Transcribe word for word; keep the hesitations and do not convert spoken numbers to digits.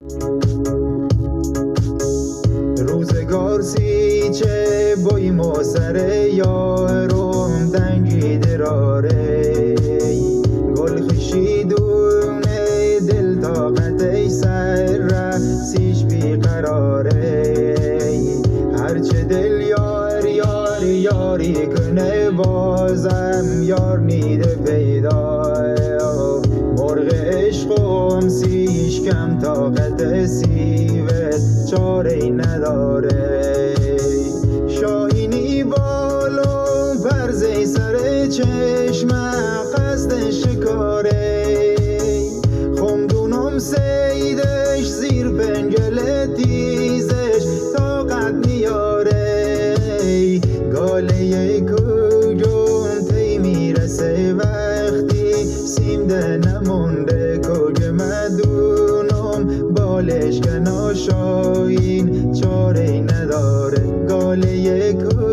روزگار سیچه بای ما سر یارم دنگی دراره گل خشیدونه دل طاقت ای سر رسیش بیقراره هرچه دل یار یار یاری کنه بازم یار نیده پیدا مرغ عشقم سیش کم طاقت سیوت چاره نداره شاهینی بالو پرزه سر چشم قصد شکاره خمدونم سیدش زیر پنجل تیزش طاقت میاره گاله کجون تی میرسه وقتی سیمده نمونده کج مدونم بالش گنا شاین چاره نداره گاله